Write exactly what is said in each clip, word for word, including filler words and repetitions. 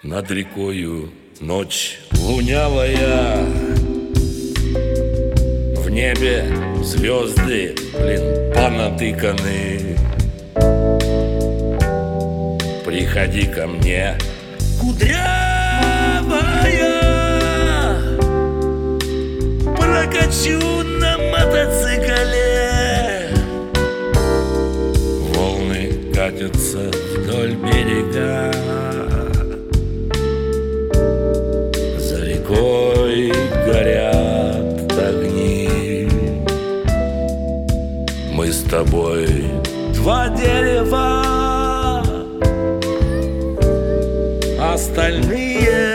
Над рекою ночь лунявая, в небе звезды, блин, понатыканы. Приходи ко мне, кудрявая, прокачу на мотоцикле. Волны катятся вдоль берега, за рекой горят огни. Мы с тобой два дерева, остальные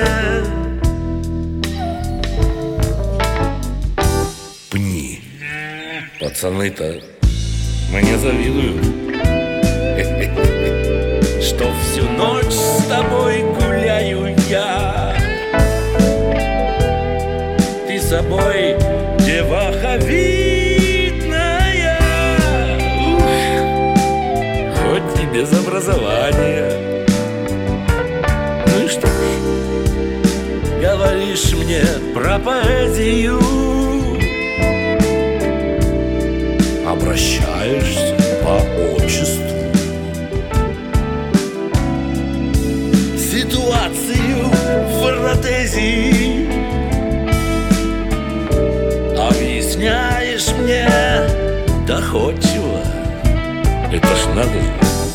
пни. Пацаны-то мне завидуют, что всю ночь с тобой гуляю я. Ты собой деваха видная, ух, хоть и без образования. Ну и что ж, говоришь мне про поэзию, обращаешься по отчеству, ситуацию в протезии объясняешь мне доходчиво. Это ж надо же.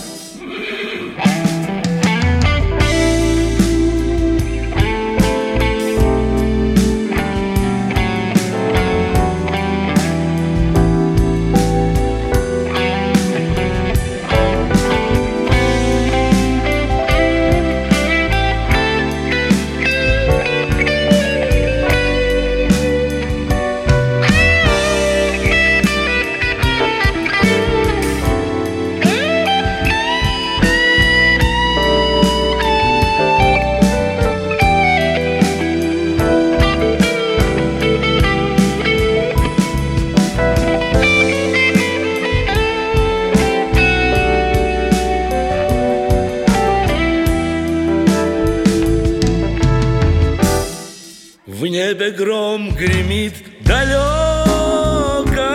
В небе гром гремит далеко,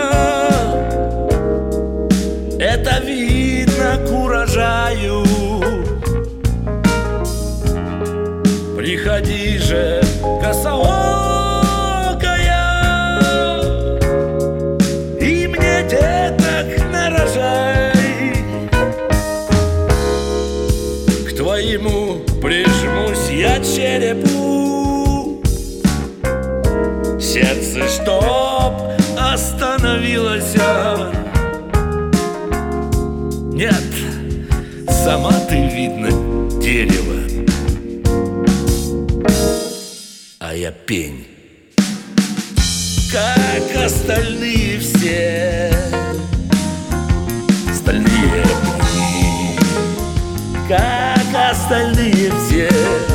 это видно к урожаю. Приходи же, косоокая, и мне деток нарожай. К твоему прижмусь я черепу, сердце чтоб остановилось. Нет, сама ты, видно, дерево, а я пень, как остальные все. Остальные пни, как остальные все.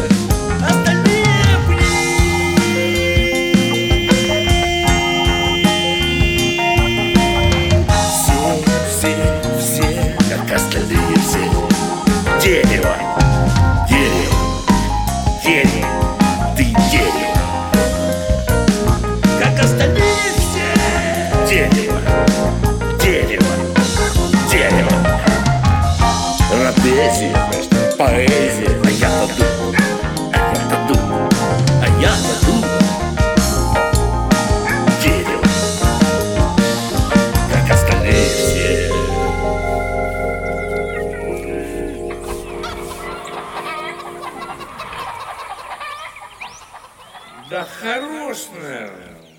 Дерево, дерево, дерево, ты дерево, как остальные все. Дерево, дерево, дерево. Рапезия, поэзия, а я-то думаю, а я-то думаю, а я-то думаю. Дерево, как остальные все. Да хорош, наверное.